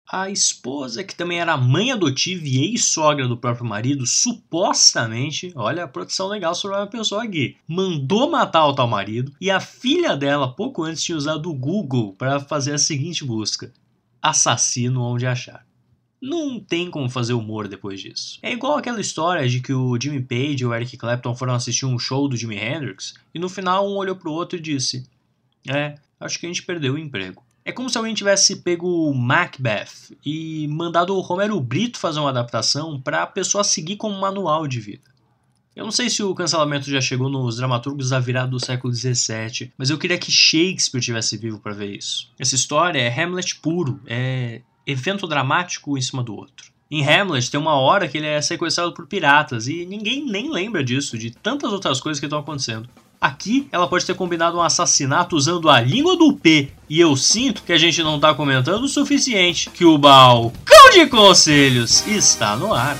A esposa, que também era mãe adotiva e ex-sogra do próprio marido, supostamente, olha a produção legal sobre uma pessoa aqui, mandou matar o tal marido, e a filha dela, pouco antes, tinha usado o Google para fazer a seguinte busca: assassino onde achar. Não tem como fazer humor depois disso. É igual aquela história de que o Jimmy Page e o Eric Clapton foram assistir um show do Jimi Hendrix, e no final um olhou pro outro e disse: acho que a gente perdeu o emprego. É como se alguém tivesse pego Macbeth e mandado o Romero Brito fazer uma adaptação para a pessoa seguir como manual de vida. Eu não sei se o cancelamento já chegou nos dramaturgos da virada do século XVII, mas eu queria que Shakespeare estivesse vivo para ver isso. Essa história é Hamlet puro, é evento dramático em cima do outro. Em Hamlet tem uma hora que ele é sequestrado por piratas e ninguém nem lembra disso, de tantas outras coisas que estão acontecendo. Aqui, ela pode ter combinado um assassinato usando a língua do P. E eu sinto que a gente não tá comentando o suficiente, que o balcão de conselhos está no ar.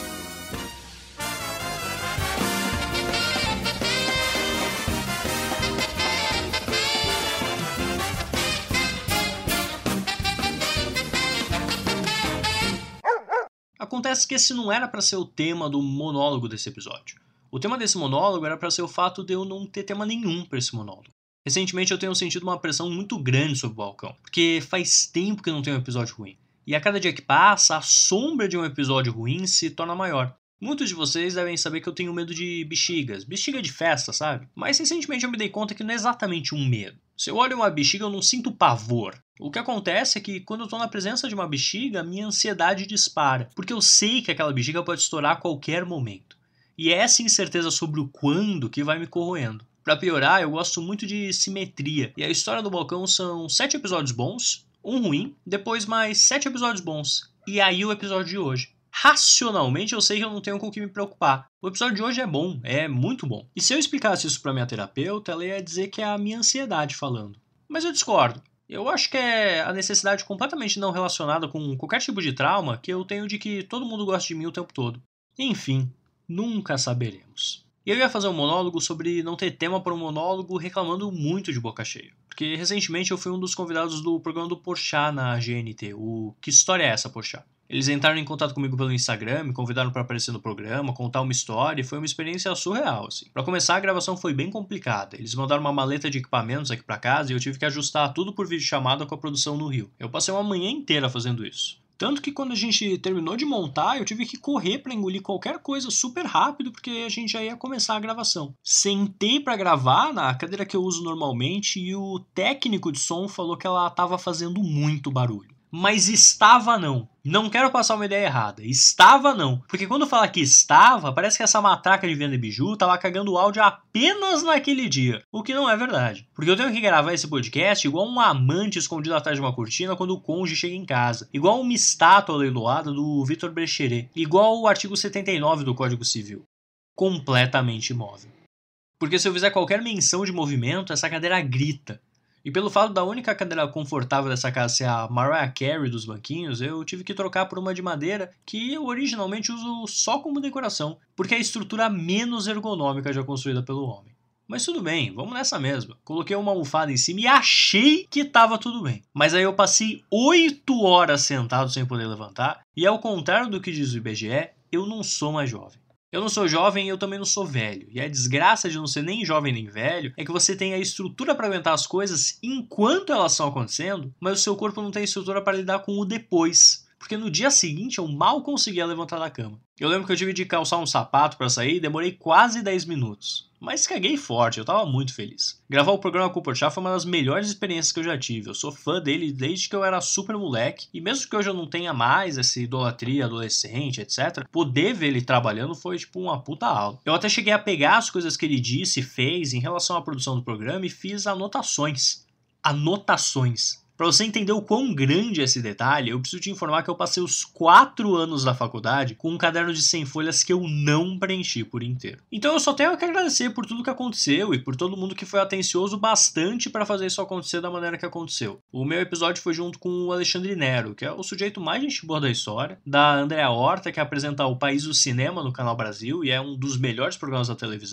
Acontece que esse não era para ser o tema do monólogo desse episódio. O tema desse monólogo era para ser o fato de eu não ter tema nenhum para esse monólogo. Recentemente eu tenho sentido uma pressão muito grande sobre o balcão, porque faz tempo que não tem um episódio ruim. E a cada dia que passa, a sombra de um episódio ruim se torna maior. Muitos de vocês devem saber que eu tenho medo de bexigas, bexiga de festa, sabe? Mas recentemente eu me dei conta que não é exatamente um medo. Se eu olho uma bexiga eu não sinto pavor. O que acontece é que quando eu estou na presença de uma bexiga, minha ansiedade dispara, porque eu sei que aquela bexiga pode estourar a qualquer momento. E é essa incerteza sobre o quando que vai me corroendo. Pra piorar, eu gosto muito de simetria. E a história do balcão são 7 episódios bons, um ruim, depois mais 7 episódios bons. E aí o episódio de hoje. Racionalmente eu sei que eu não tenho com o que me preocupar. O episódio de hoje é bom, é muito bom. E se eu explicasse isso pra minha terapeuta, ela ia dizer que é a minha ansiedade falando. Mas eu discordo. Eu acho que é a necessidade completamente não relacionada com qualquer tipo de trauma que eu tenho de que todo mundo gosta de mim o tempo todo. Enfim. Nunca saberemos. E eu ia fazer um monólogo sobre não ter tema para um monólogo reclamando muito de boca cheia. Porque recentemente eu fui um dos convidados do programa do Porchat na GNT, o Que História é essa, Porchat? Eles entraram em contato comigo pelo Instagram, me convidaram para aparecer no programa, contar uma história, e foi uma experiência surreal, assim. Para começar, a gravação foi bem complicada. Eles mandaram uma maleta de equipamentos aqui para casa e eu tive que ajustar tudo por videochamada com a produção no Rio. Eu passei uma manhã inteira fazendo isso. Tanto que quando a gente terminou de montar, eu tive que correr para engolir qualquer coisa super rápido, porque a gente já ia começar a gravação. Sentei para gravar na cadeira que eu uso normalmente e o técnico de som falou que ela estava fazendo muito barulho. Mas estava não. Não quero passar uma ideia errada. Estava não. Porque quando fala que estava, parece que essa matraca de venda biju tava cagando o áudio apenas naquele dia. O que não é verdade. Porque eu tenho que gravar esse podcast igual um amante escondido atrás de uma cortina quando o cônjuge chega em casa. Igual uma estátua leiloada do Vitor Brecheret. Igual o artigo 79 do Código Civil. Completamente imóvel. Porque se eu fizer qualquer menção de movimento, essa cadeira grita. E pelo fato da única cadeira confortável dessa casa ser a Mariah Carey dos banquinhos, eu tive que trocar por uma de madeira que eu originalmente uso só como decoração, porque é a estrutura menos ergonômica já construída pelo homem. Mas tudo bem, vamos nessa mesma. Coloquei uma almofada em cima e achei que tava tudo bem. Mas aí eu passei 8 horas sentado sem poder levantar, e ao contrário do que diz o IBGE, eu não sou mais jovem. Eu não sou jovem e eu também não sou velho. E a desgraça de não ser nem jovem nem velho é que você tem a estrutura para aguentar as coisas enquanto elas estão acontecendo, mas o seu corpo não tem estrutura para lidar com o depois. Porque no dia seguinte eu mal conseguia levantar da cama. Eu lembro que eu tive de calçar um sapato para sair e demorei quase 10 minutos. Mas caguei forte, eu tava muito feliz. Gravar o programa com o Porchat foi uma das melhores experiências que eu já tive. Eu sou fã dele desde que eu era super moleque. E mesmo que hoje eu não tenha mais essa idolatria adolescente, etc., poder ver ele trabalhando foi tipo uma puta aula. Eu até cheguei a pegar as coisas que ele disse e fez em relação à produção do programa e fiz anotações. Anotações. Para você entender o quão grande é esse detalhe, eu preciso te informar que eu passei os 4 anos da faculdade com um caderno de 100 folhas que eu não preenchi por inteiro. Então eu só tenho que agradecer por tudo que aconteceu e por todo mundo que foi atencioso bastante para fazer isso acontecer da maneira que aconteceu. O meu episódio foi junto com o Alexandre Nero, que é o sujeito mais gente boa da história, da Andréa Horta, que apresenta O País do Cinema no Canal Brasil e é um dos melhores programas da televisão,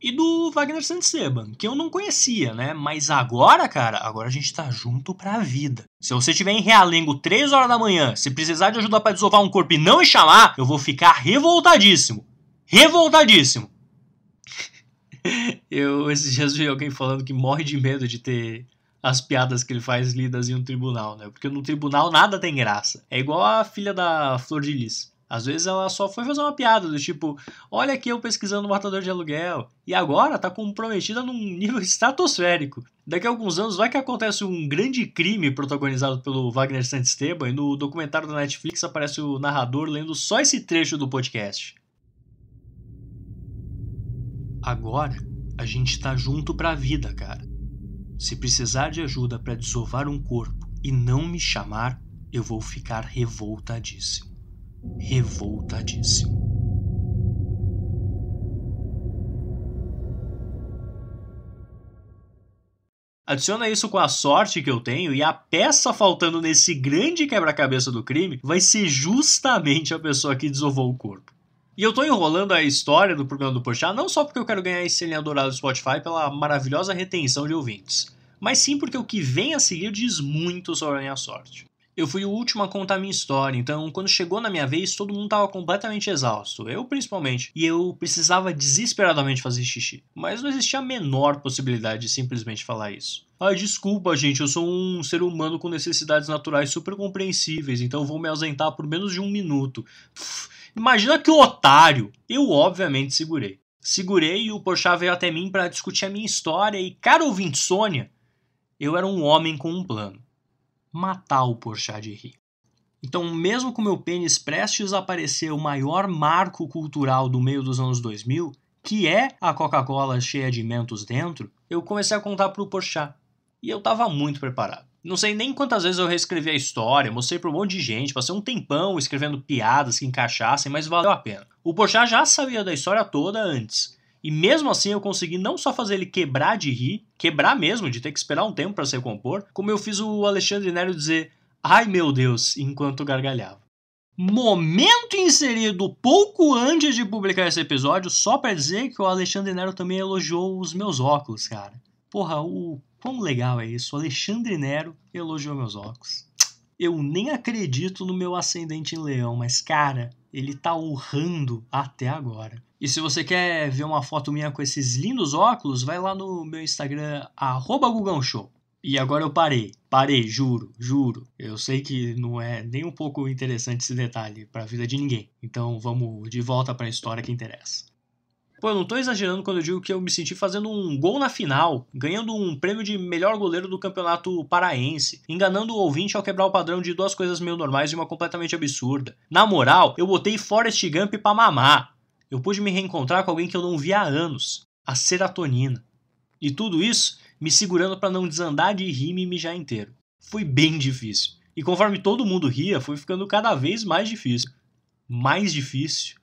e do Wagner Santisteban, que eu não conhecia, né? Mas agora, cara, agora a gente tá junto pra vida. Se você estiver em Realengo 3 horas da manhã, se precisar de ajuda pra desovar um corpo e não me chamar, eu vou ficar revoltadíssimo. Revoltadíssimo. Esses dias vi alguém falando que morre de medo de ter as piadas que ele faz lidas em um tribunal, né? Porque no tribunal nada tem graça. É igual a filha da Flor de Lis. Às vezes ela só foi fazer uma piada do tipo, olha aqui eu pesquisando matador de aluguel. E agora tá comprometida num nível estratosférico. Daqui a alguns anos vai que acontece um grande crime protagonizado pelo Wagner Santisteban e no documentário da Netflix aparece o narrador lendo só esse trecho do podcast. Agora a gente tá junto pra vida, cara. Se precisar de ajuda pra desovar um corpo e não me chamar, eu vou ficar revoltadíssimo. Revoltadíssimo. Adiciona isso com a sorte que eu tenho e a peça faltando nesse grande quebra-cabeça do crime vai ser justamente a pessoa que desovou o corpo. E eu tô enrolando a história do programa do Porchat não só porque eu quero ganhar esse selinho dourado do Spotify pela maravilhosa retenção de ouvintes, mas sim porque o que vem a seguir diz muito sobre a minha sorte. Eu fui o último a contar a minha história, então quando chegou na minha vez, todo mundo estava completamente exausto, eu principalmente, e eu precisava desesperadamente fazer xixi. Mas não existia a menor possibilidade de simplesmente falar isso. Desculpa, gente, eu sou um ser humano com necessidades naturais super compreensíveis, então vou me ausentar por menos de 1 minuto. Imagina que otário! Eu obviamente segurei. Segurei e o Porchat veio até mim para discutir a minha história e, cara ouvinte Sônia, eu era um homem com um plano. Matar o Porchat de rir. Então, mesmo com meu pênis prestes a aparecer o maior marco cultural do meio dos anos 2000, que é a Coca-Cola cheia de mentos dentro, eu comecei a contar pro Porchat. E eu tava muito preparado. Não sei nem quantas vezes eu reescrevi a história, mostrei pra um monte de gente, passei um tempão escrevendo piadas que encaixassem, mas valeu a pena. O Porchat já sabia da história toda antes. E mesmo assim eu consegui não só fazer ele quebrar de rir, quebrar mesmo, de ter que esperar um tempo para se recompor, como eu fiz o Alexandre Nero dizer "Ai meu Deus" enquanto gargalhava. Momento inserido pouco antes de publicar esse episódio, só pra dizer que o Alexandre Nero também elogiou os meus óculos, cara. Porra, o quão legal é isso, o Alexandre Nero elogiou meus óculos. Eu nem acredito no meu ascendente em leão, mas cara, ele tá honrando até agora. E se você quer ver uma foto minha com esses lindos óculos, vai lá no meu Instagram, @gugãoshow. E agora eu parei, juro. Eu sei que não é nem um pouco interessante esse detalhe pra vida de ninguém. Então vamos de volta pra história que interessa. Pô, eu não tô exagerando quando eu digo que eu me senti fazendo um gol na final, ganhando um prêmio de melhor goleiro do campeonato paraense, enganando o ouvinte ao quebrar o padrão de 2 coisas meio normais e uma completamente absurda. Na moral, eu botei Forrest Gump pra mamar. Eu pude me reencontrar com alguém que eu não via há anos, a serotonina. E tudo isso me segurando pra não desandar de rir e me mijar inteiro. Foi bem difícil. E conforme todo mundo ria, foi ficando cada vez mais difícil. Mais difícil.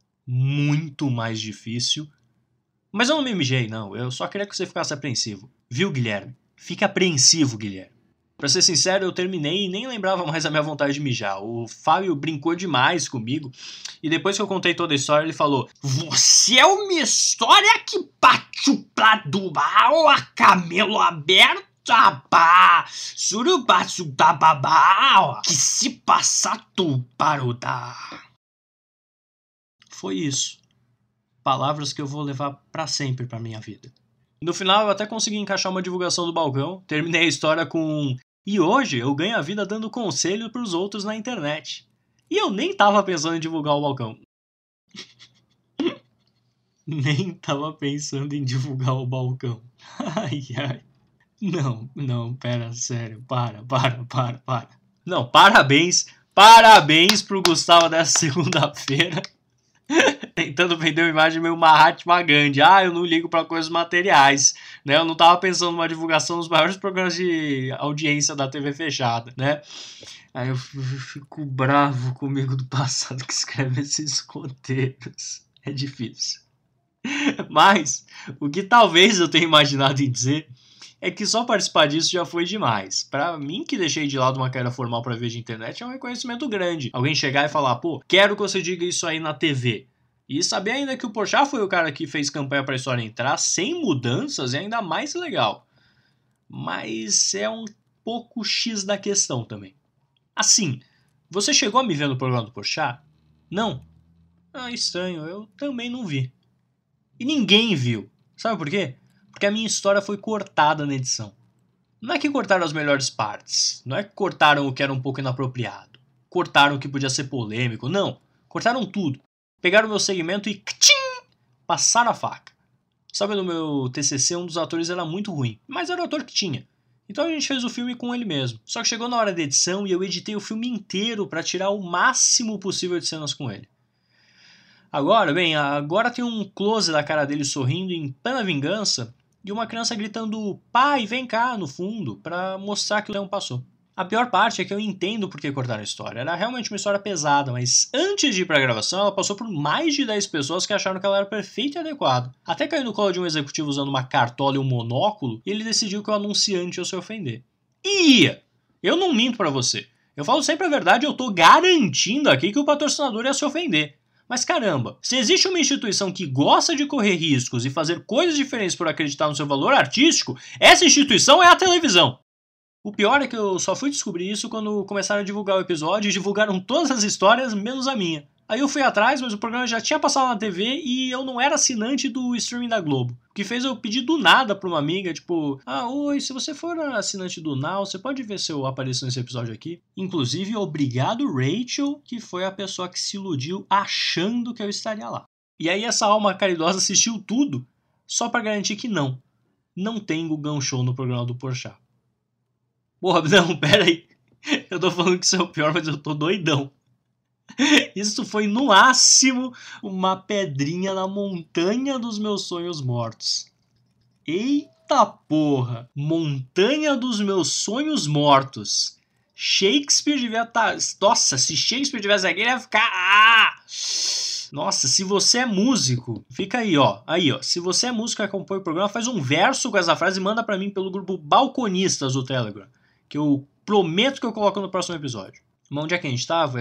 Muito mais difícil. Mas eu não me mijei, não. Eu só queria que você ficasse apreensivo. Viu, Guilherme? Fica apreensivo, Guilherme. Pra ser sincero, eu terminei e nem lembrava mais a minha vontade de mijar. O Fábio brincou demais comigo. E depois que eu contei toda a história, ele falou: "Você é uma história que partiu pra do mal a camelo aberto. Surubá, babá, que se passa tu para o dar." Foi isso. Palavras que eu vou levar pra sempre pra minha vida. No final eu até consegui encaixar uma divulgação do balcão, terminei a história com "E hoje eu ganho a vida dando conselho pros outros na internet." E eu nem tava pensando em divulgar o balcão. Nem tava pensando em divulgar o balcão. Ai. Não, pera, sério, para. Não, parabéns pro Gustavo dessa segunda-feira. Tentando vender uma imagem meio Mahatma Gandhi. Eu não ligo pra coisas materiais, né? Eu não tava pensando numa divulgação dos maiores programas de audiência da TV fechada, né? Aí eu fico bravo comigo do passado que escreve esses roteiros. É difícil. Mas o que talvez eu tenha imaginado em dizer é que só participar disso já foi demais. Pra mim, que deixei de lado uma carreira formal pra ver de internet, é um reconhecimento grande. Alguém chegar e falar: "Pô, quero que você diga isso aí na TV." E saber ainda que o Porchat foi o cara que fez campanha pra história entrar sem mudanças é ainda mais legal. Mas é um pouco X da questão também. Assim, você chegou a me ver no programa do Porchat? Não? Ah, estranho, eu também não vi. E ninguém viu. Sabe por quê? Porque a minha história foi cortada na edição. Não é que cortaram as melhores partes, não é que cortaram o que era um pouco inapropriado, cortaram o que podia ser polêmico, não. Cortaram tudo. Pegaram o meu segmento e passaram a faca. Sabe, no meu TCC um dos atores era muito ruim, mas era o ator que tinha. Então a gente fez o filme com ele mesmo. Só que chegou na hora da edição e eu editei o filme inteiro para tirar o máximo possível de cenas com ele. Agora tem um close da cara dele sorrindo em plena vingança e uma criança gritando "Pai, vem cá" no fundo para mostrar que o leão passou. A pior parte é que eu entendo por que cortaram a história. Era realmente uma história pesada, mas antes de ir pra gravação, ela passou por mais de 10 pessoas que acharam que ela era perfeita e adequada. Até caiu no colo de um executivo usando uma cartola e um monóculo, e ele decidiu que o anunciante ia se ofender. E ia! Eu não minto pra você. Eu falo sempre a verdade e eu tô garantindo aqui que o patrocinador ia se ofender. Mas caramba, se existe uma instituição que gosta de correr riscos e fazer coisas diferentes por acreditar no seu valor artístico, essa instituição é a televisão. O pior é que eu só fui descobrir isso quando começaram a divulgar o episódio e divulgaram todas as histórias, menos a minha. Aí eu fui atrás, mas o programa já tinha passado na TV e eu não era assinante do streaming da Globo. O que fez eu pedir do nada pra uma amiga, tipo, oi, se você for assinante do Now, você pode ver se eu apareço nesse episódio aqui? Inclusive, obrigado Rachel, que foi a pessoa que se iludiu achando que eu estaria lá. E aí essa alma caridosa assistiu tudo, só pra garantir que não tem Gugão Show no programa do Porchat. Porra, não, pera aí. Eu tô falando que isso é o pior, mas eu tô doidão. Isso foi, no máximo, uma pedrinha na montanha dos meus sonhos mortos. Eita porra! Montanha dos meus sonhos mortos. Shakespeare devia estar... Nossa, se Shakespeare tivesse aqui, ele ia ficar... Nossa, se você é músico, fica aí, ó. Se você é músico e acompanha o programa, faz um verso com essa frase e manda pra mim pelo grupo Balconistas do Telegram, que eu prometo que eu coloco no próximo episódio. Mas onde é que a gente tava?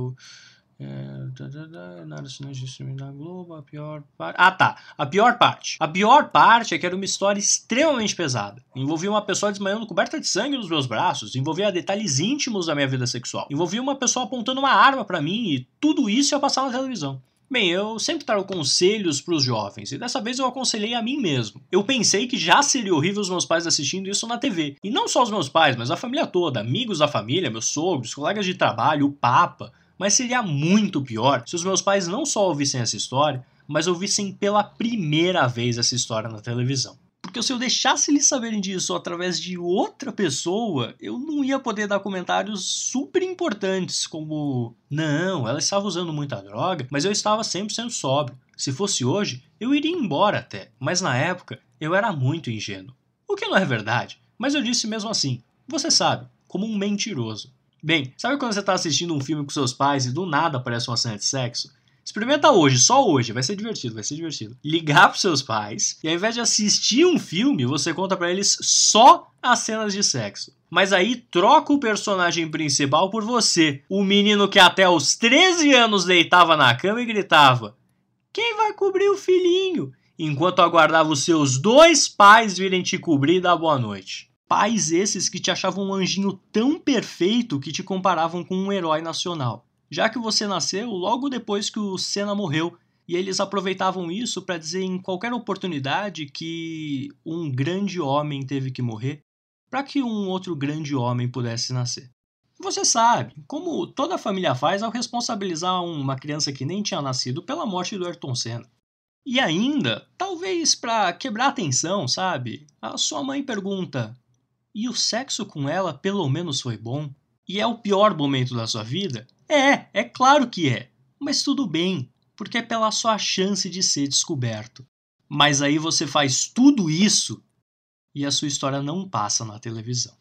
Nada assinante de streaming da Globo, a pior parte... a pior parte. A pior parte é que era uma história extremamente pesada. Envolvia uma pessoa desmaiando coberta de sangue nos meus braços, envolvia detalhes íntimos da minha vida sexual, envolvia uma pessoa apontando uma arma pra mim e tudo isso ia passar na televisão. Bem, eu sempre trago conselhos pros jovens, e dessa vez eu aconselhei a mim mesmo. Eu pensei que já seria horrível os meus pais assistindo isso na TV. E não só os meus pais, mas a família toda, amigos da família, meus sogros, colegas de trabalho, o Papa. Mas seria muito pior se os meus pais não só ouvissem essa história, mas ouvissem pela primeira vez essa história na televisão. Porque se eu deixasse eles saberem disso através de outra pessoa, eu não ia poder dar comentários super importantes, como não, ela estava usando muita droga, mas eu estava 100% sóbrio. Se fosse hoje, eu iria embora até, mas na época eu era muito ingênuo. O que não é verdade, mas eu disse mesmo assim, você sabe, como um mentiroso. Bem, sabe quando você está assistindo um filme com seus pais e do nada aparece uma cena de sexo? Experimenta hoje, só hoje, vai ser divertido. Ligar pros seus pais e ao invés de assistir um filme, você conta pra eles só as cenas de sexo. Mas aí troca o personagem principal por você, o menino que até os 13 anos deitava na cama e gritava: "Quem vai cobrir o filhinho?" Enquanto aguardava os seus 2 pais virem te cobrir e dar boa noite. Pais esses que te achavam um anjinho tão perfeito que te comparavam com um herói nacional. Já que você nasceu logo depois que o Senna morreu, e eles aproveitavam isso para dizer em qualquer oportunidade que um grande homem teve que morrer para que um outro grande homem pudesse nascer. Você sabe, como toda família faz ao responsabilizar uma criança que nem tinha nascido pela morte do Ayrton Senna. E ainda, talvez para quebrar a tensão, sabe? A sua mãe pergunta: "E o sexo com ela pelo menos foi bom? E é o pior momento da sua vida?" É claro que é, mas tudo bem, porque é pela sua chance de ser descoberto. Mas aí você faz tudo isso e a sua história não passa na televisão.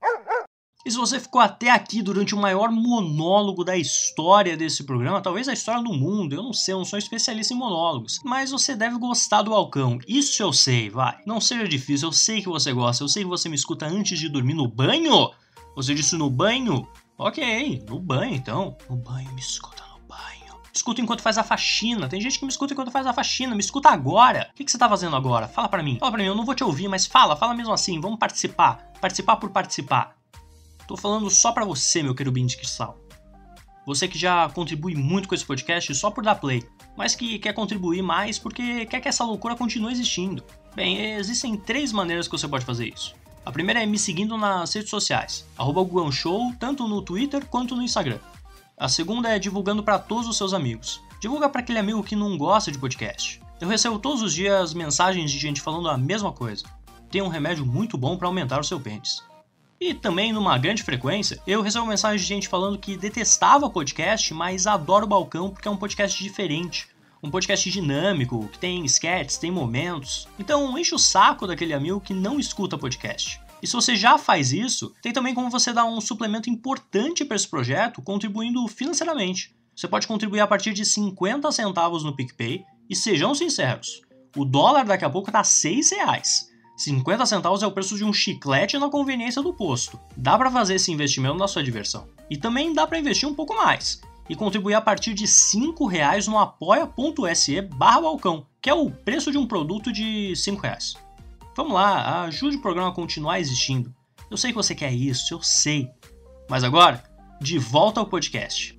E se você ficou até aqui durante o maior monólogo da história desse programa, talvez a história do mundo, eu não sei, eu não sou especialista em monólogos, mas você deve gostar do Balcão, isso eu sei, vai. Não seja difícil, eu sei que você gosta, eu sei que você me escuta antes de dormir no banho. Você disse no banho? Ok, no banho então. No banho, me escuta no banho. Escuta enquanto faz a faxina. Tem gente que me escuta enquanto faz a faxina. Me escuta agora. O que você tá fazendo agora? Fala pra mim. Fala pra mim, eu não vou te ouvir, mas fala mesmo assim. Vamos participar. Participar por participar. Tô falando só pra você, meu querubim de cristal. Você que já contribui muito com esse podcast só por dar play, mas que quer contribuir mais porque quer que essa loucura continue existindo. Bem, existem 3 maneiras que você pode fazer isso. A primeira é me seguindo nas redes sociais, @guanshow, tanto no Twitter quanto no Instagram. A segunda é divulgando para todos os seus amigos. Divulga para aquele amigo que não gosta de podcast. Eu recebo todos os dias mensagens de gente falando a mesma coisa. Tem um remédio muito bom para aumentar o seu pênis. E também, numa grande frequência, eu recebo mensagens de gente falando que detestava podcast, mas adora o Balcão porque é um podcast diferente. Um podcast dinâmico, que tem sketches, tem momentos. Então enche o saco daquele amigo que não escuta podcast. E se você já faz isso, tem também como você dar um suplemento importante para esse projeto, contribuindo financeiramente. Você pode contribuir a partir de 50 centavos no PicPay, e sejam sinceros, o dólar daqui a pouco tá R$6. 50 centavos é o preço de um chiclete na conveniência do posto. Dá para fazer esse investimento na sua diversão. E também dá para investir um pouco mais e contribuir a partir de R$5 no apoia.se/balcão, que é o preço de um produto de R$5. Vamos lá, ajude o programa a continuar existindo. Eu sei que você quer isso, eu sei. Mas agora, de volta ao podcast.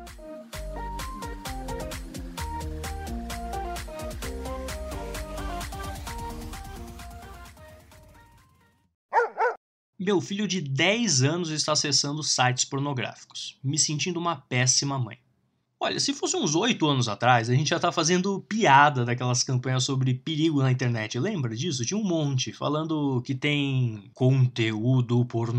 Meu filho de 10 anos está acessando sites pornográficos, me sentindo uma péssima mãe. Olha, se fosse uns 8 anos atrás, a gente já tá fazendo piada daquelas campanhas sobre perigo na internet. Lembra disso? Tinha um monte falando que tem conteúdo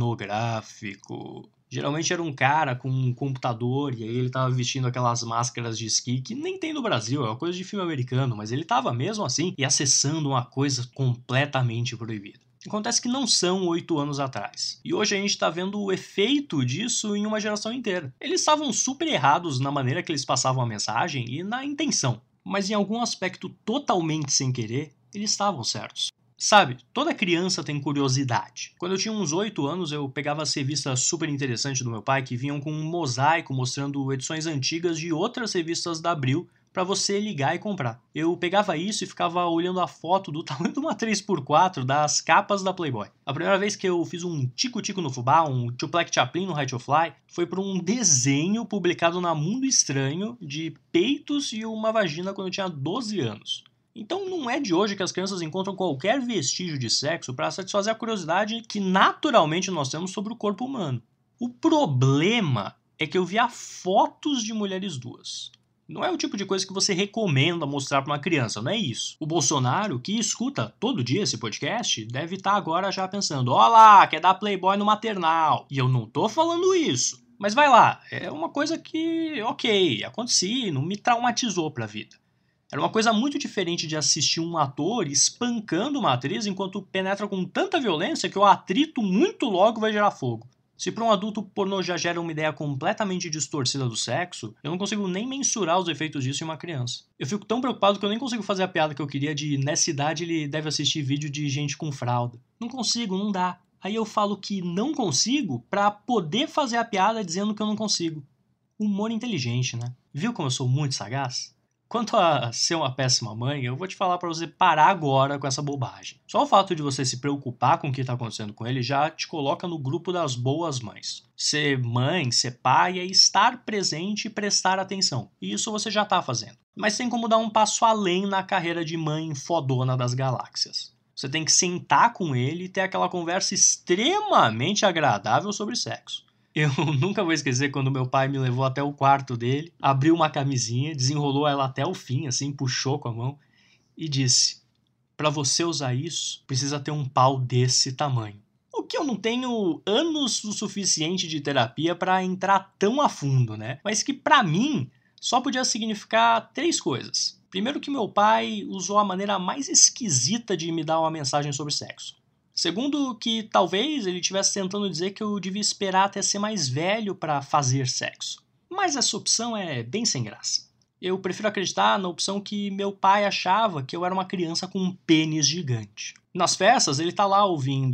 pornográfico. Geralmente era um cara com um computador e aí ele tava vestindo aquelas máscaras de esqui que nem tem no Brasil, é uma coisa de filme americano, mas ele tava mesmo assim e acessando uma coisa completamente proibida. Acontece que não são 8 anos atrás. E hoje a gente está vendo o efeito disso em uma geração inteira. Eles estavam super errados na maneira que eles passavam a mensagem e na intenção. Mas em algum aspecto totalmente sem querer, eles estavam certos. Sabe, toda criança tem curiosidade. Quando eu tinha uns 8 anos, eu pegava as revistas super interessantes do meu pai que vinham com um mosaico mostrando edições antigas de outras revistas da Abril para você ligar e comprar. Eu pegava isso e ficava olhando a foto do tamanho de uma 3x4 das capas da Playboy. A primeira vez que eu fiz um tico-tico no fubá, um Tupac Chaplin no High to Fly, foi por um desenho publicado na Mundo Estranho de peitos e uma vagina quando eu tinha 12 anos. Então não é de hoje que as crianças encontram qualquer vestígio de sexo para satisfazer a curiosidade que naturalmente nós temos sobre o corpo humano. O problema é que eu via fotos de mulheres duas. Não é o tipo de coisa que você recomenda mostrar para uma criança, não é isso. O Bolsonaro, que escuta todo dia esse podcast, deve estar agora já pensando: ó lá, quer dar Playboy no maternal. E eu não tô falando isso. Mas vai lá, é uma coisa que, ok, aconteci, não me traumatizou pra vida. Era uma coisa muito diferente de assistir um ator espancando uma atriz enquanto penetra com tanta violência que o atrito muito logo vai gerar fogo. Se para um adulto pornô já gera uma ideia completamente distorcida do sexo, eu não consigo nem mensurar os efeitos disso em uma criança. Eu fico tão preocupado que eu nem consigo fazer a piada que eu queria de nessa idade ele deve assistir vídeo de gente com fralda. Não consigo, não dá. Aí eu falo que não consigo pra poder fazer a piada dizendo que eu não consigo. Humor inteligente, né? Viu como eu sou muito sagaz? Quanto a ser uma péssima mãe, eu vou te falar pra você parar agora com essa bobagem. Só o fato de você se preocupar com o que tá acontecendo com ele já te coloca no grupo das boas mães. Ser mãe, ser pai é estar presente e prestar atenção. E isso você já tá fazendo. Mas tem como dar um passo além na carreira de mãe fodona das galáxias. Você tem que sentar com ele e ter aquela conversa extremamente agradável sobre sexo. Eu nunca vou esquecer quando meu pai me levou até o quarto dele, abriu uma camisinha, desenrolou ela até o fim, assim, puxou com a mão e disse: "Pra você usar isso, precisa ter um pau desse tamanho." O que eu não tenho anos o suficiente de terapia pra entrar tão a fundo, né? Mas que pra mim só podia significar 3 coisas. Primeiro, que meu pai usou a maneira mais esquisita de me dar uma mensagem sobre sexo. Segundo, que talvez ele estivesse tentando dizer que eu devia esperar até ser mais velho para fazer sexo. Mas essa opção é bem sem graça. Eu prefiro acreditar na opção que meu pai achava que eu era uma criança com um pênis gigante. Nas festas, ele tá lá ouvindo: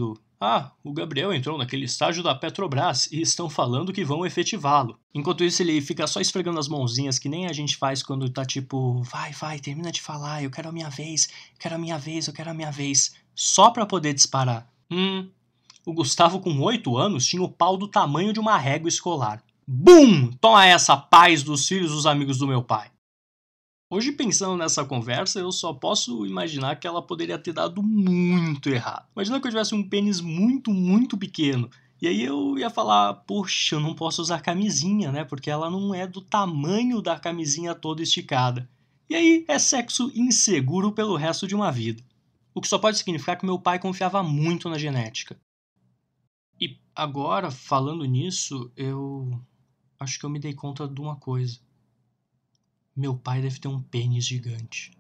Ah, o Gabriel entrou naquele estágio da Petrobras e estão falando que vão efetivá-lo. Enquanto isso, ele fica só esfregando as mãozinhas que nem a gente faz quando tá tipo, vai, termina de falar, eu quero a minha vez, eu quero a minha vez, eu quero a minha vez. Só pra poder disparar. O Gustavo com 8 anos tinha o pau do tamanho de uma régua escolar. Bum! Toma essa, paz dos filhos dos amigos do meu pai. Hoje, pensando nessa conversa, eu só posso imaginar que ela poderia ter dado muito errado. Imagina que eu tivesse um pênis muito pequeno. E aí eu ia falar, poxa, eu não posso usar camisinha, né? Porque ela não é do tamanho da camisinha toda esticada. E aí é sexo inseguro pelo resto de uma vida. O que só pode significar que meu pai confiava muito na genética. E agora, falando nisso, eu acho que eu me dei conta de uma coisa. Meu pai deve ter um pênis gigante.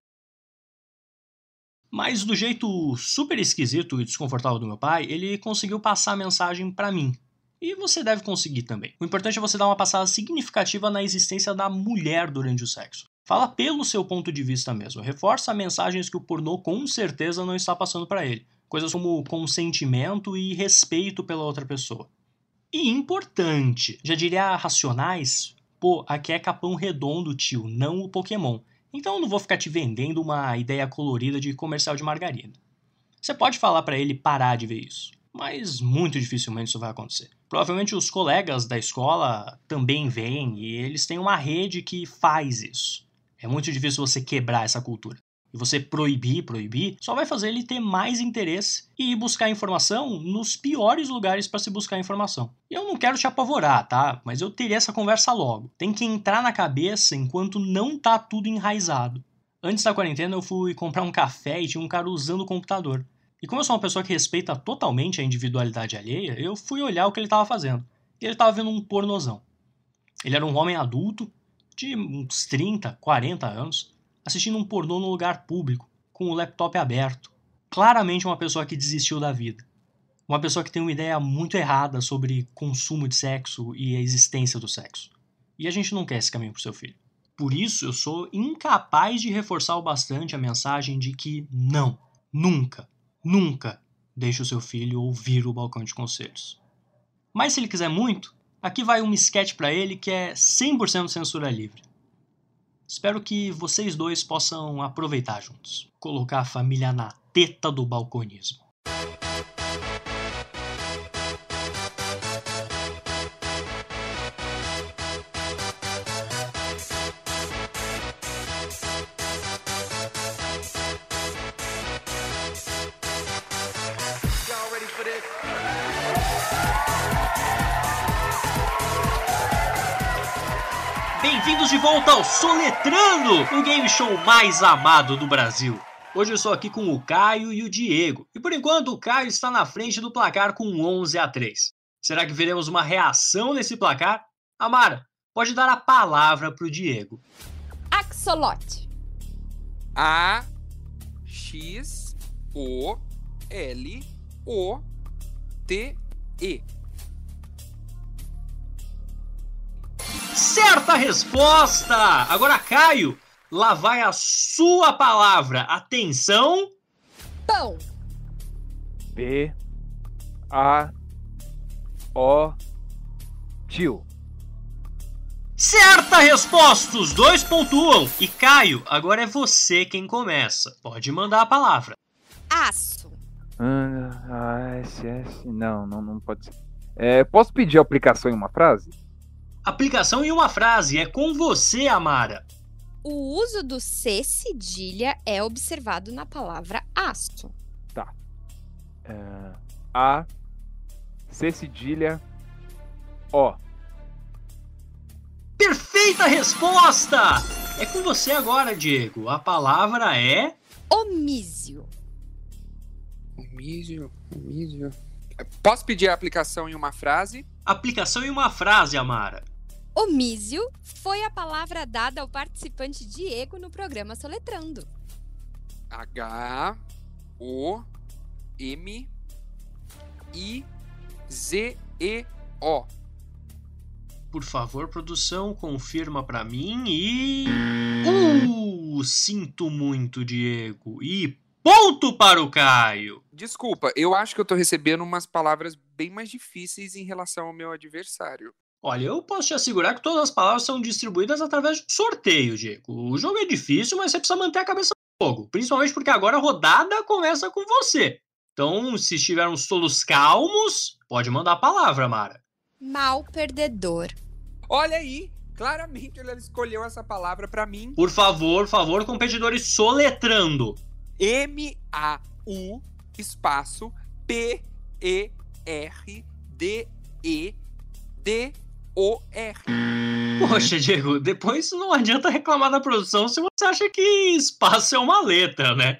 Mas do jeito super esquisito e desconfortável do meu pai, ele conseguiu passar a mensagem pra mim. E você deve conseguir também. O importante é você dar uma passada significativa na existência da mulher durante o sexo. Fala pelo seu ponto de vista mesmo. Reforça mensagens que o pornô com certeza não está passando pra ele. Coisas como consentimento e respeito pela outra pessoa. E importante, já diria racionais, pô, aqui é Capão Redondo, tio, não o Pokémon. Então eu não vou ficar te vendendo uma ideia colorida de comercial de margarina. Você pode falar pra ele parar de ver isso, mas muito dificilmente isso vai acontecer. Provavelmente os colegas da escola também veem e eles têm uma rede que faz isso. É muito difícil você quebrar essa cultura. E você proibir, só vai fazer ele ter mais interesse e ir buscar informação nos piores lugares para se buscar informação. E eu não quero te apavorar, tá? Mas eu teria essa conversa logo. Tem que entrar na cabeça enquanto não tá tudo enraizado. Antes da quarentena eu fui comprar um café e tinha um cara usando o computador. E como eu sou uma pessoa que respeita totalmente a individualidade alheia, eu fui olhar o que ele estava fazendo. E ele estava vendo um pornozão. Ele era um homem adulto, de uns 30, 40 anos, assistindo um pornô no lugar público, com o laptop aberto. Claramente uma pessoa que desistiu da vida. Uma pessoa que tem uma ideia muito errada sobre consumo de sexo e a existência do sexo. E a gente não quer esse caminho pro seu filho. Por isso, eu sou incapaz de reforçar o bastante a mensagem de que não, nunca deixe o seu filho ouvir o Balcão de Conselhos. Mas se ele quiser muito, aqui vai um sketch pra ele que é 100% censura livre. Espero que vocês dois possam aproveitar juntos. Colocar a família na teta do balconismo. Bem-vindos de volta ao Soletrando, o game show mais amado do Brasil. Hoje eu estou aqui com o Caio e o Diego. E por enquanto o Caio está na frente do placar com 11-3. Será que veremos uma reação nesse placar? Amara, pode dar a palavra para o Diego. Axolote. A-X-O-L-O-T-E. Certa resposta! Agora, Caio, lá vai a sua palavra. Atenção! Pão. P-A-O-Tio. Certa resposta! Os dois pontuam. E Caio, agora é você quem começa. Pode mandar a palavra. Aço. Não pode ser. Posso pedir a aplicação em uma frase? Aplicação em uma frase. É com você, Amara. O uso do C cedilha é observado na palavra aço. Tá. A, C cedilha, O. Perfeita resposta! É com você agora, Diego. A palavra é... Omísio. Omísio. Posso pedir a aplicação em uma frase? Aplicação em uma frase, Amara. Omísio foi a palavra dada ao participante Diego no programa Soletrando. H-O-M-I-Z-E-O. Por favor, produção, confirma pra mim e... Sinto muito, Diego. E ponto para o Caio. Desculpa, eu acho que eu tô recebendo umas palavras bem mais difíceis em relação ao meu adversário. Olha, eu posso te assegurar que todas as palavras são distribuídas através de um sorteio, Diego. O jogo é difícil, mas você precisa manter a cabeça no fogo. Principalmente porque agora a rodada começa com você. Então, se estiver uns tolos calmos, pode mandar a palavra, Mara. Mal perdedor. Olha aí, claramente ela escolheu essa palavra pra mim. Por favor, competidores, soletrando. M-A-U espaço P-E-R-D-E-D-O-R. Poxa, Diego, depois não adianta reclamar da produção se você acha que espaço é uma letra, né?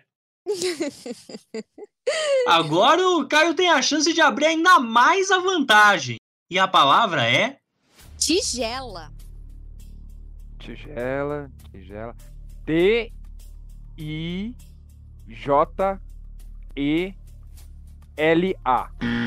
Agora o Caio tem a chance de abrir ainda mais a vantagem. E a palavra é... Tigela. Tigela. T-I-J-E-L-A.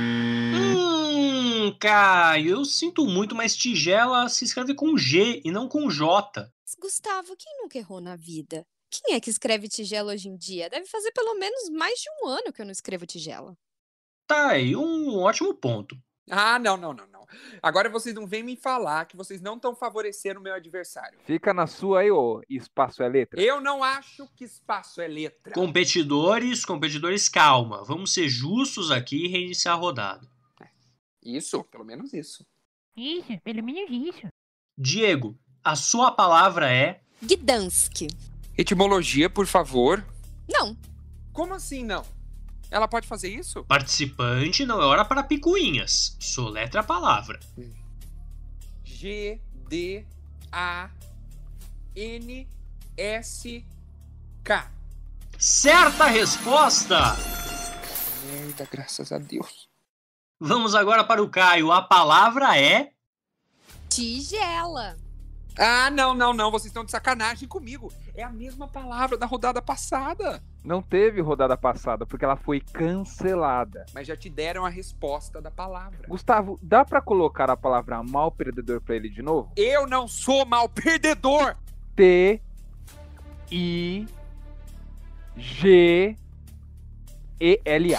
Caio, eu sinto muito, mas tigela se escreve com G e não com J. Gustavo, quem nunca errou na vida? Quem é que escreve tigela hoje em dia? Deve fazer pelo menos mais de um ano que eu não escrevo tigela. Tá aí um ótimo ponto. Ah, não. Agora vocês não vêm me falar que vocês não estão favorecendo o meu adversário. Fica na sua aí, ô. Espaço é letra. Eu não acho que espaço é letra. Competidores, calma. Vamos ser justos aqui e reiniciar a rodada. Isso, pelo menos isso. Isso, pelo menos isso. Diego, a sua palavra é... Gdansk. Etimologia, por favor. Não. Como assim não? Ela pode fazer isso? Participante, não é hora para picuinhas. Soletra a palavra. G-D-A-N-S-K. Certa resposta! Merda, graças a Deus. Vamos agora para o Caio. A palavra é... Tigela. Ah, não. Vocês estão de sacanagem comigo. É a mesma palavra da rodada passada. Não teve rodada passada, porque ela foi cancelada. Mas já te deram a resposta da palavra. Gustavo, dá pra colocar a palavra mal perdedor pra ele de novo? Eu não sou mal perdedor. T-I-G-E-L-A.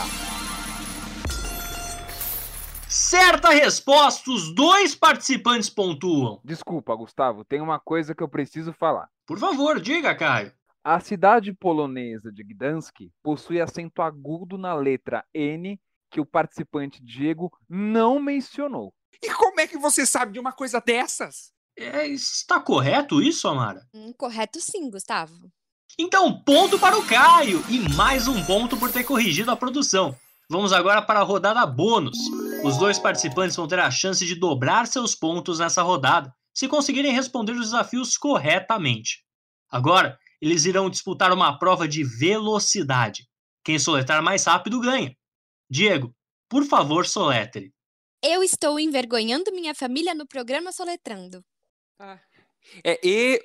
Certa resposta, os dois participantes pontuam. Desculpa, Gustavo, tem uma coisa que eu preciso falar. Por favor, diga, Caio. A cidade polonesa de Gdansk possui acento agudo na letra N que o participante Diego não mencionou. E como é que você sabe de uma coisa dessas? Está correto isso, Amara? Correto sim, Gustavo. Então, ponto para o Caio e mais um ponto por ter corrigido a produção. Vamos agora para a rodada bônus. Os dois participantes vão ter a chance de dobrar seus pontos nessa rodada, se conseguirem responder os desafios corretamente. Agora, eles irão disputar uma prova de velocidade. Quem soletrar mais rápido ganha. Diego, por favor, soletre. Eu estou envergonhando minha família no programa Soletrando. É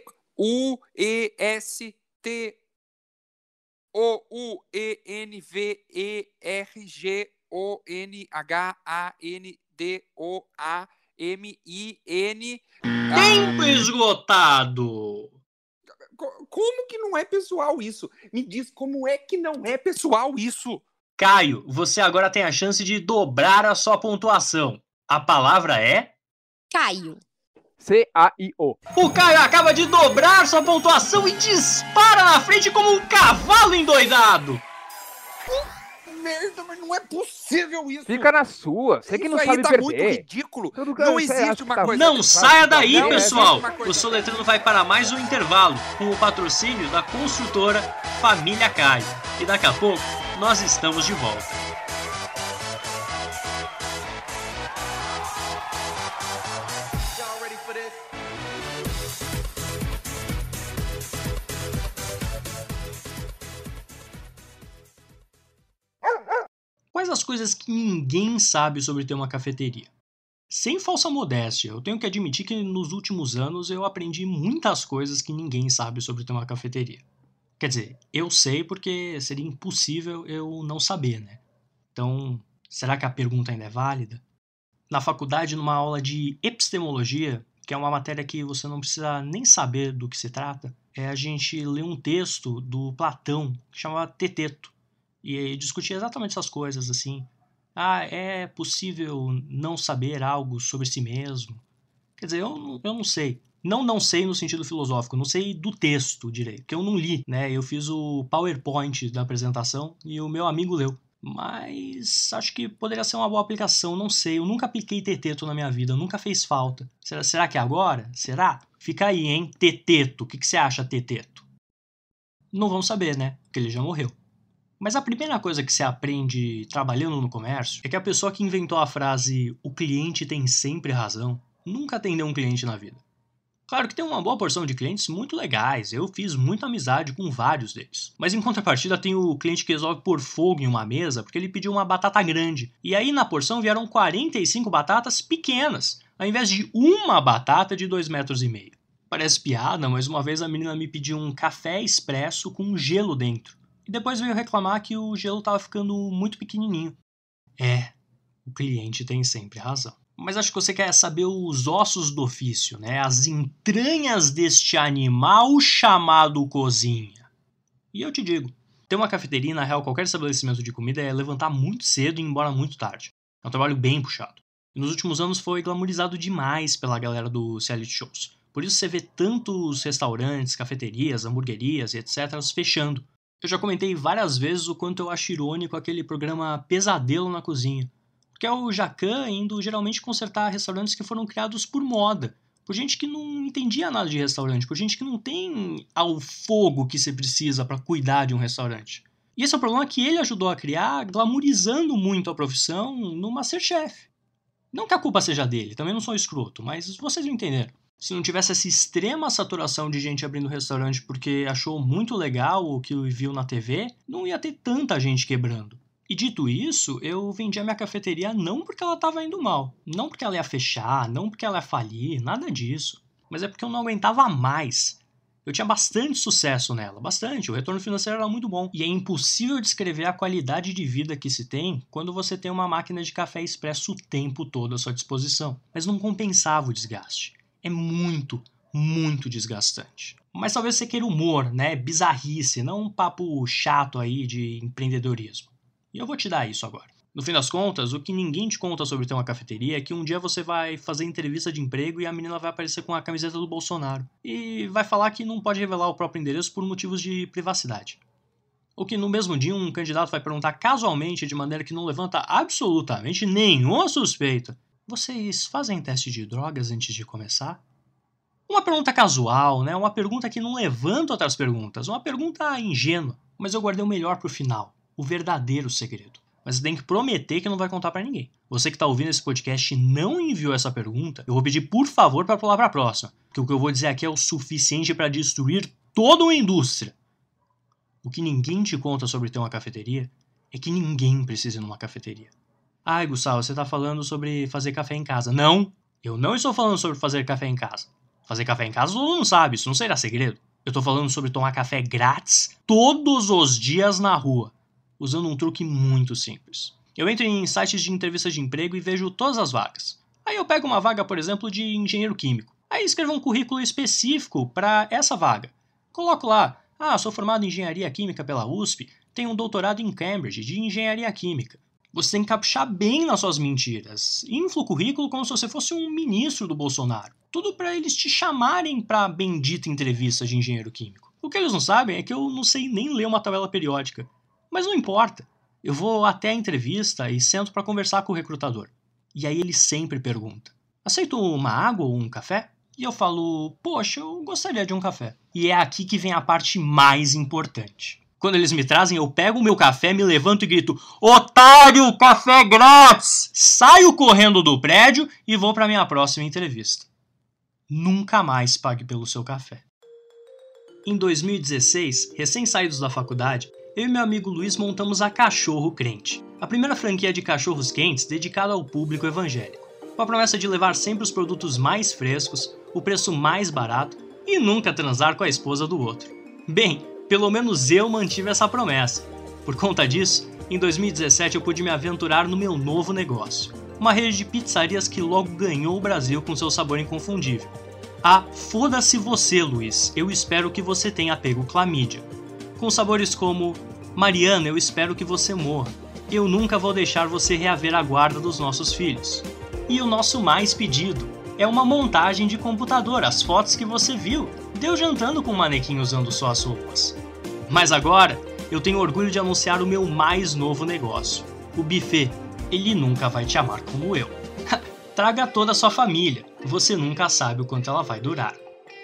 E-U-E-S-T-O-U-E-N-V-E-R-G-O-N-H-A-N-D-O-A-M-I-N. Tempo esgotado! Como que não é pessoal isso? Me diz como é que não é pessoal isso? Caio, você agora tem a chance de dobrar a sua pontuação. A palavra é... Caio. C-A-I-O. O Caio acaba de dobrar sua pontuação e dispara na frente como um cavalo endoidado. Merda, mas não é possível isso. Fica na sua. Você que não isso sabe aí tá perder. muito ridículo. Tudo que Não você existe acha uma que tá- coisa... Não saia daí, Não pessoal! existe uma coisa- O Soletrando vai para mais um intervalo, com o patrocínio da construtora Família Caio. E daqui a pouco, nós estamos de volta. Quais as coisas que ninguém sabe sobre ter uma cafeteria? Sem falsa modéstia, eu tenho que admitir que nos últimos anos eu aprendi muitas coisas que ninguém sabe sobre ter uma cafeteria. Quer dizer, eu sei porque seria impossível eu não saber, né? Então, será que a pergunta ainda é válida? Na faculdade, numa aula de epistemologia, que é uma matéria que você não precisa nem saber do que se trata, a gente lê um texto do Platão que chamava Teteto. E discutia exatamente essas coisas, assim. É possível não saber algo sobre si mesmo? Quer dizer, eu não sei. Não sei no sentido filosófico, não sei do texto direito, porque eu não li, né? Eu fiz o PowerPoint da apresentação e o meu amigo leu. Mas acho que poderia ser uma boa aplicação, não sei. Eu nunca apliquei teteto na minha vida, nunca fez falta. Será que é agora? Será? Fica aí, hein? Teteto. O que você acha, teteto? Não vamos saber, né? Porque ele já morreu. Mas a primeira coisa que você aprende trabalhando no comércio é que a pessoa que inventou a frase "o cliente tem sempre razão" nunca atendeu um cliente na vida. Claro que tem uma boa porção de clientes muito legais, eu fiz muita amizade com vários deles. Mas em contrapartida tem o cliente que resolve pôr fogo em uma mesa porque ele pediu uma batata grande. E aí na porção vieram 45 batatas pequenas, ao invés de uma batata de 2,5 metros. Parece piada, mas uma vez a menina me pediu um café expresso com gelo dentro. E depois veio reclamar que o gelo estava ficando muito pequenininho. O cliente tem sempre razão. Mas acho que você quer saber os ossos do ofício, né? As entranhas deste animal chamado cozinha. E eu te digo, ter uma cafeteria, na real, qualquer estabelecimento de comida é levantar muito cedo e ir embora muito tarde. É um trabalho bem puxado. E nos últimos anos foi glamourizado demais pela galera dos reality shows. Por isso você vê tantos restaurantes, cafeterias, hamburguerias e etc. fechando. Eu já comentei várias vezes o quanto eu acho irônico aquele programa Pesadelo na Cozinha. Que é o Jacquin indo geralmente consertar restaurantes que foram criados por moda, por gente que não entendia nada de restaurante, por gente que não tem ao fogo que você precisa para cuidar de um restaurante. E esse é o problema que ele ajudou a criar, glamourizando muito a profissão no MasterChef. Não que a culpa seja dele, também não sou escroto, mas vocês não entenderam. Se não tivesse essa extrema saturação de gente abrindo restaurante porque achou muito legal o que viu na TV, não ia ter tanta gente quebrando. E dito isso, eu vendi a minha cafeteria não porque ela estava indo mal, não porque ela ia fechar, não porque ela ia falir, nada disso. Mas é porque eu não aguentava mais. Eu tinha bastante sucesso nela, bastante, o retorno financeiro era muito bom. E é impossível descrever a qualidade de vida que se tem quando você tem uma máquina de café expresso o tempo todo à sua disposição. Mas não compensava o desgaste. É muito, muito desgastante. Mas talvez você queira humor, né? Bizarrice, não um papo chato aí de empreendedorismo. E eu vou te dar isso agora. No fim das contas, o que ninguém te conta sobre ter uma cafeteria é que um dia você vai fazer entrevista de emprego e a menina vai aparecer com a camiseta do Bolsonaro. E vai falar que não pode revelar o próprio endereço por motivos de privacidade. Ou que no mesmo dia um candidato vai perguntar casualmente, de maneira que não levanta absolutamente nenhuma suspeita: vocês fazem teste de drogas antes de começar? Uma pergunta casual, né? Uma pergunta que não levanta outras perguntas. Uma pergunta ingênua. Mas eu guardei o melhor pro final. O verdadeiro segredo. Mas você tem que prometer que não vai contar pra ninguém. Você que tá ouvindo esse podcast e não enviou essa pergunta, eu vou pedir por favor pra pular pra próxima. Porque o que eu vou dizer aqui é o suficiente pra destruir toda uma indústria. O que ninguém te conta sobre ter uma cafeteria é que ninguém precisa ir numa cafeteria. Ai, Gustavo, você tá falando sobre fazer café em casa. Não, eu não estou falando sobre fazer café em casa. Fazer café em casa todo mundo sabe, isso não será segredo. Eu tô falando sobre tomar café grátis todos os dias na rua, usando um truque muito simples. Eu entro em sites de entrevistas de emprego e vejo todas as vagas. Aí eu pego uma vaga, por exemplo, de engenheiro químico. Aí escrevo um currículo específico para essa vaga. Coloco lá: sou formado em engenharia química pela USP, tenho um doutorado em Cambridge de engenharia química. Você tem que caprichar bem nas suas mentiras. Infla o currículo como se você fosse um ministro do Bolsonaro. Tudo para eles te chamarem para a bendita entrevista de engenheiro químico. O que eles não sabem é que eu não sei nem ler uma tabela periódica. Mas não importa. Eu vou até a entrevista e sento para conversar com o recrutador. E aí ele sempre pergunta: aceito uma água ou um café? E eu falo: poxa, eu gostaria de um café. E é aqui que vem a parte mais importante. Quando eles me trazem, eu pego o meu café, me levanto e grito: otário, café grátis! Saio correndo do prédio e vou para minha próxima entrevista. Nunca mais pague pelo seu café. Em 2016, recém-saídos da faculdade, eu e meu amigo Luiz montamos a Cachorro Crente, a primeira franquia de cachorros quentes dedicada ao público evangélico, com a promessa de levar sempre os produtos mais frescos, o preço mais barato e nunca transar com a esposa do outro. Bem, pelo menos eu mantive essa promessa. Por conta disso, em 2017 eu pude me aventurar no meu novo negócio, uma rede de pizzarias que logo ganhou o Brasil com seu sabor inconfundível. Foda-se você, Luiz, eu espero que você tenha pego clamídia. Com sabores como Mariana, eu espero que você morra. Eu nunca vou deixar você reaver a guarda dos nossos filhos. E o nosso mais pedido é uma montagem de computador, as fotos que você viu, deu jantando com o manequim usando só as roupas. Mas agora, eu tenho orgulho de anunciar o meu mais novo negócio, o buffet. Ele nunca vai te amar como eu. Traga toda a sua família, você nunca sabe o quanto ela vai durar.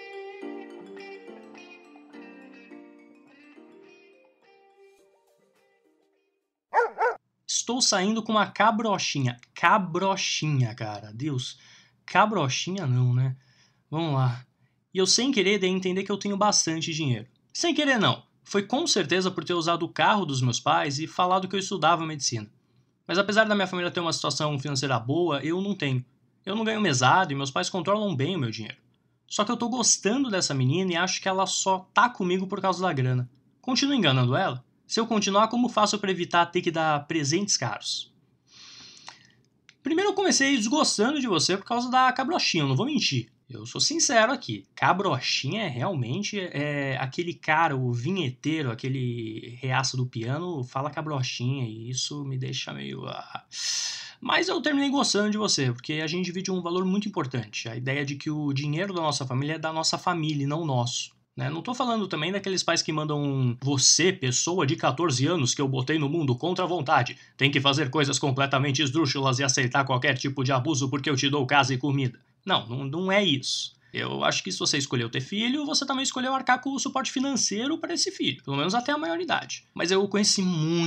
Estou saindo com uma cabrochinha. Cabrochinha, cara. Deus. Cabrochinha não, né? Vamos lá. E eu sem querer dei a entender que eu tenho bastante dinheiro. Sem querer não. Foi com certeza por ter usado o carro dos meus pais e falado que eu estudava medicina. Mas apesar da minha família ter uma situação financeira boa, eu não tenho. Eu não ganho mesada e meus pais controlam bem o meu dinheiro. Só que eu tô gostando dessa menina e acho que ela só tá comigo por causa da grana. Continuo enganando ela? Se eu continuar, como faço para evitar ter que dar presentes caros? Primeiro eu comecei desgostando de você por causa da cabrochinha, eu não vou mentir. Eu sou sincero aqui. Cabrochinha é realmente aquele cara, o vinheteiro, aquele reaço do piano, fala cabrochinha e isso me deixa meio... Mas eu terminei gostando de você, porque a gente divide um valor muito importante. A ideia de que o dinheiro da nossa família é da nossa família e não nosso. Não tô falando também daqueles pais que mandam você, pessoa de 14 anos que eu botei no mundo contra a vontade, tem que fazer coisas completamente esdrúxulas e aceitar qualquer tipo de abuso porque eu te dou casa e comida. Não é isso. Eu acho que se você escolheu ter filho, você também escolheu arcar com o suporte financeiro para esse filho, pelo menos até a maioridade. Mas eu conheci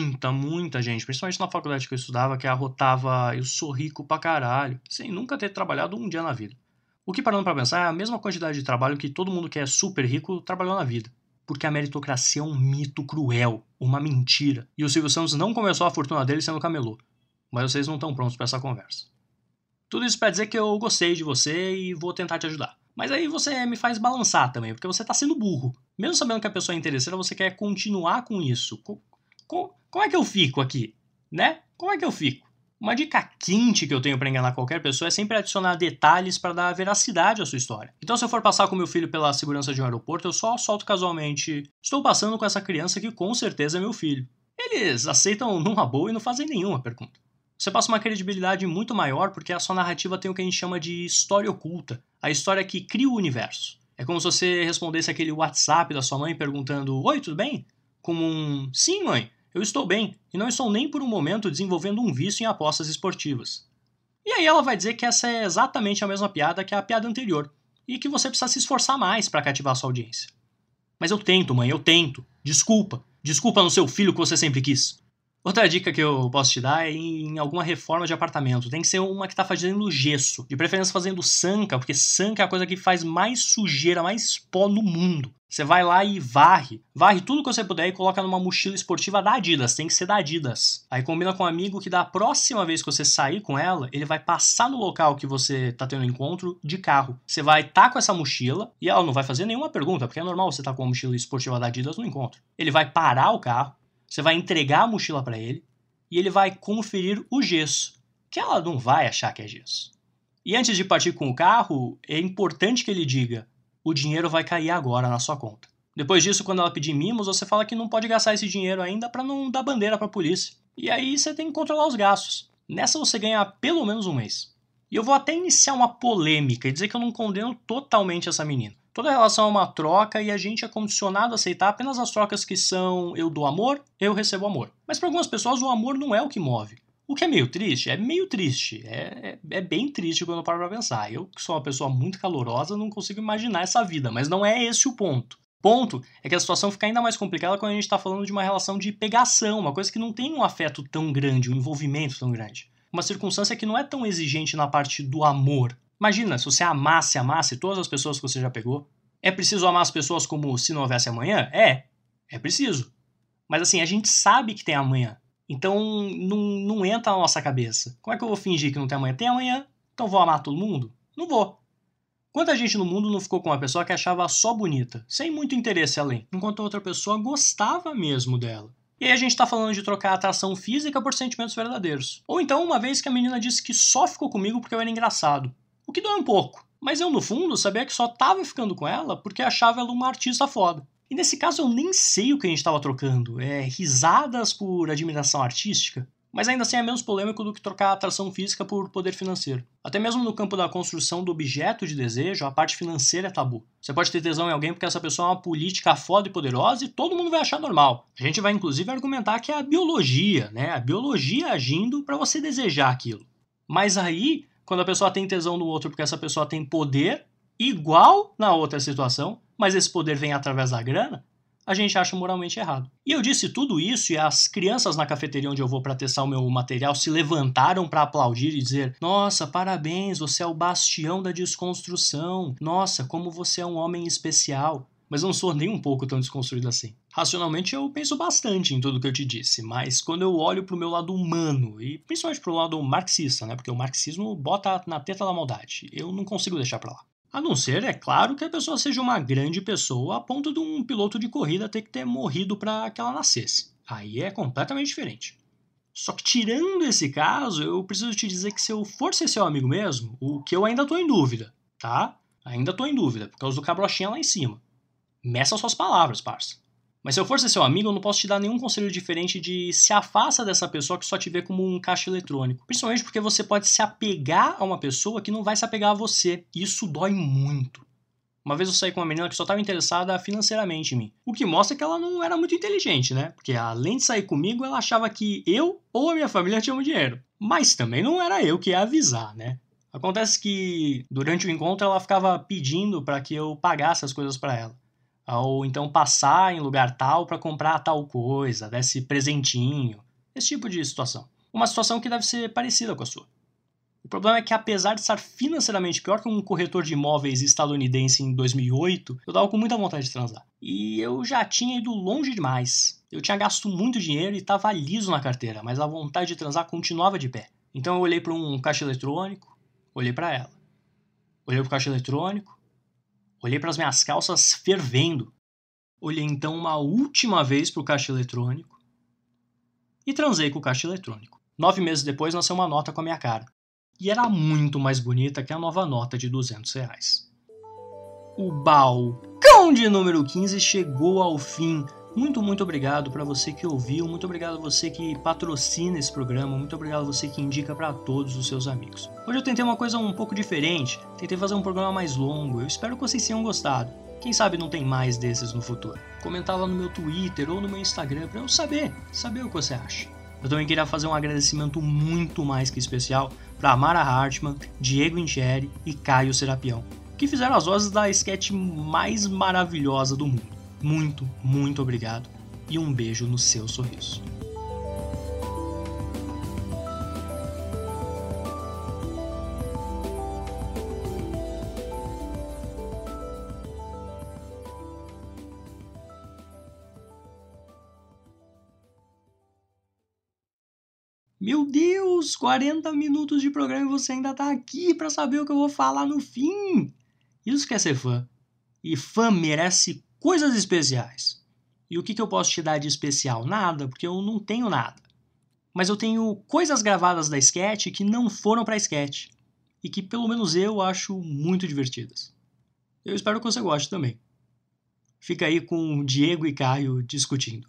muita gente, principalmente na faculdade que eu estudava, que arrotava eu sou rico pra caralho, sem nunca ter trabalhado um dia na vida. O que, parando pra pensar, é a mesma quantidade de trabalho que todo mundo que é super rico trabalhou na vida. Porque a meritocracia é um mito cruel, uma mentira. E o Silvio Santos não começou a fortuna dele sendo camelô. Mas vocês não estão prontos pra essa conversa. Tudo isso pra dizer que eu gostei de você e vou tentar te ajudar. Mas aí você me faz balançar também, porque você tá sendo burro. Mesmo sabendo que a pessoa é interesseira, você quer continuar com isso. Como é que eu fico aqui? Né? Como é que eu fico? Uma dica quente que eu tenho pra enganar qualquer pessoa é sempre adicionar detalhes pra dar veracidade à sua história. Então se eu for passar com meu filho pela segurança de um aeroporto, eu só solto casualmente: estou passando com essa criança que com certeza é meu filho. Eles aceitam numa boa e não fazem nenhuma pergunta. Você passa uma credibilidade muito maior porque a sua narrativa tem o que a gente chama de história oculta. A história que cria o universo. É como se você respondesse aquele WhatsApp da sua mãe perguntando: oi, tudo bem? Como um: sim, mãe. Eu estou bem, e não estou nem por um momento desenvolvendo um vício em apostas esportivas. E aí ela vai dizer que essa é exatamente a mesma piada que a piada anterior, e que você precisa se esforçar mais para cativar sua audiência. Mas eu tento, mãe, eu tento. Desculpa no seu filho que você sempre quis. Outra dica que eu posso te dar é em alguma reforma de apartamento. Tem que ser uma que tá fazendo gesso. De preferência fazendo sanca, porque sanca é a coisa que faz mais sujeira, mais pó no mundo. Você vai lá e varre tudo que você puder e coloca numa mochila esportiva da Adidas. Tem que ser da Adidas. Aí combina com um amigo que da próxima vez que você sair com ela, ele vai passar no local que você tá tendo encontro de carro. Você vai estar com essa mochila e ela não vai fazer nenhuma pergunta, porque é normal você estar com uma mochila esportiva da Adidas no encontro. Ele vai parar o carro, você vai entregar a mochila pra ele e ele vai conferir o gesso, que ela não vai achar que é gesso. E antes de partir com o carro, é importante que ele diga: o dinheiro vai cair agora na sua conta. Depois disso, quando ela pedir mimos, você fala que não pode gastar esse dinheiro ainda para não dar bandeira para a polícia. E aí você tem que controlar os gastos. Nessa você ganha pelo menos um mês. E eu vou até iniciar uma polêmica e dizer que eu não condeno totalmente essa menina. Toda relação é uma troca e a gente é condicionado a aceitar apenas as trocas que são: eu dou amor, eu recebo amor. Mas para algumas pessoas o amor não é o que move. O que é meio triste? É meio triste. É bem triste quando eu paro pra pensar. Eu, que sou uma pessoa muito calorosa, não consigo imaginar essa vida, mas não é esse o ponto. O ponto é que a situação fica ainda mais complicada quando a gente tá falando de uma relação de pegação, uma coisa que não tem um afeto tão grande, um envolvimento tão grande. Uma circunstância que não é tão exigente na parte do amor. Imagina, se você amasse todas as pessoas que você já pegou. É preciso amar as pessoas como se não houvesse amanhã? É preciso. Mas assim, a gente sabe que tem amanhã. Então não entra na nossa cabeça. Como é que eu vou fingir que não tem amanhã? Tem amanhã, então vou amar todo mundo? Não vou. Quanta gente no mundo não ficou com uma pessoa que achava só bonita, sem muito interesse além, enquanto a outra pessoa gostava mesmo dela? E aí a gente tá falando de trocar atração física por sentimentos verdadeiros. Ou então uma vez que a menina disse que só ficou comigo porque eu era engraçado. O que dói um pouco. Mas eu, no fundo, sabia que só tava ficando com ela porque achava ela uma artista foda. E nesse caso eu nem sei o que a gente estava trocando. Risadas por admiração artística? Mas ainda assim é menos polêmico do que trocar atração física por poder financeiro. Até mesmo no campo da construção do objeto de desejo, a parte financeira é tabu. Você pode ter tesão em alguém porque essa pessoa é uma política foda e poderosa e todo mundo vai achar normal. A gente vai inclusive argumentar que é a biologia, né? A biologia agindo para você desejar aquilo. Mas aí, quando a pessoa tem tesão no outro porque essa pessoa tem poder, igual na outra situação, mas esse poder vem através da grana, a gente acha moralmente errado. E eu disse tudo isso e as crianças na cafeteria onde eu vou para testar o meu material se levantaram para aplaudir e dizer: nossa, parabéns, você é o bastião da desconstrução. Nossa, como você é um homem especial. Mas eu não sou nem um pouco tão desconstruído assim. Racionalmente eu penso bastante em tudo que eu te disse, mas quando eu olho pro meu lado humano, e principalmente pro lado marxista, né, porque o marxismo bota na teta da maldade, eu não consigo deixar pra lá. A não ser, é claro, que a pessoa seja uma grande pessoa a ponto de um piloto de corrida ter que ter morrido para que ela nascesse. Aí é completamente diferente. Só que tirando esse caso, eu preciso te dizer que se eu for ser seu amigo mesmo, o que eu ainda tô em dúvida, tá? Ainda tô em dúvida, por causa do cabrochinha lá em cima. Meça suas palavras, parça. Mas se eu for ser seu amigo, eu não posso te dar nenhum conselho diferente de se afasta dessa pessoa que só te vê como um caixa eletrônico. Principalmente porque você pode se apegar a uma pessoa que não vai se apegar a você. E isso dói muito. Uma vez eu saí com uma menina que só estava interessada financeiramente em mim. O que mostra que ela não era muito inteligente, né? Porque além de sair comigo, ela achava que eu ou a minha família tinham dinheiro. Mas também não era eu que ia avisar, né? Acontece que durante o encontro ela ficava pedindo para que eu pagasse as coisas para ela. Ou então passar em lugar tal para comprar tal coisa, desse presentinho, esse tipo de situação. Uma situação que deve ser parecida com a sua. O problema é que apesar de estar financeiramente pior que um corretor de imóveis estadunidense em 2008, eu tava com muita vontade de transar. E eu já tinha ido longe demais. Eu tinha gasto muito dinheiro e tava liso na carteira, mas a vontade de transar continuava de pé. Então eu olhei para um caixa eletrônico, olhei para ela. Olhei pro caixa eletrônico, olhei para as minhas calças fervendo. Olhei então uma última vez pro caixa eletrônico e transei com o caixa eletrônico. 9 meses depois nasceu uma nota com a minha cara. E era muito mais bonita que a nova nota de R$200. O balcão de número 15 chegou ao fim. Muito obrigado para você que ouviu, muito obrigado a você que patrocina esse programa, muito obrigado a você que indica para todos os seus amigos. Hoje eu tentei uma coisa um pouco diferente, tentei fazer um programa mais longo, eu espero que vocês tenham gostado. Quem sabe não tem mais desses no futuro. Comentar lá no meu Twitter ou no meu Instagram para eu saber o que você acha. Eu também queria fazer um agradecimento muito mais que especial para Mara Hartmann, Diego Incheri e Caio Serapião, que fizeram as vozes da sketch mais maravilhosa do mundo. Muito obrigado e um beijo no seu sorriso. Meu Deus, 40 minutos de programa e você ainda tá aqui pra saber o que eu vou falar no fim. Isso que é ser fã. E fã merece coisas especiais. E o que eu posso te dar de especial? Nada, porque eu não tenho nada. Mas eu tenho coisas gravadas da sketch que não foram pra sketch. E que pelo menos eu acho muito divertidas. Eu espero que você goste também. Fica aí com Diego e Caio discutindo.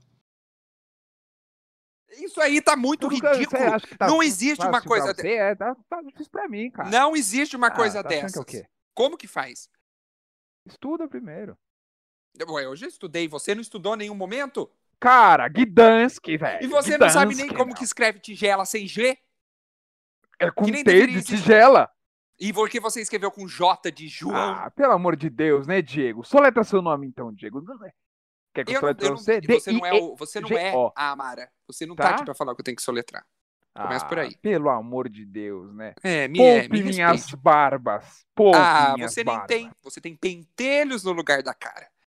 Isso aí tá muito ridículo. Não existe uma coisa dessa. Tá difícil pra mim, cara. Não existe uma coisa tá dessa. O quê? Como que faz? Estuda primeiro. Ué, eu já estudei. Você não estudou em nenhum momento? Cara, Gdańsk, velho. E você não sabe nem como que escreve tigela sem G? É com Que nem T deveria de existir. tigela. E por que você escreveu com J de João? Ah, pelo amor de Deus, né, Diego? Soletra seu nome então, Diego. Quer que eu soletre pra você? Você não é a Amara. Você não tá aqui pra falar que eu tenho que soletrar. Começa por aí. Pelo amor de Deus, né? Me minhas respeite. barbas. Poupe minhas Você barbas. nem tem. Você tem pentelhos no lugar da cara.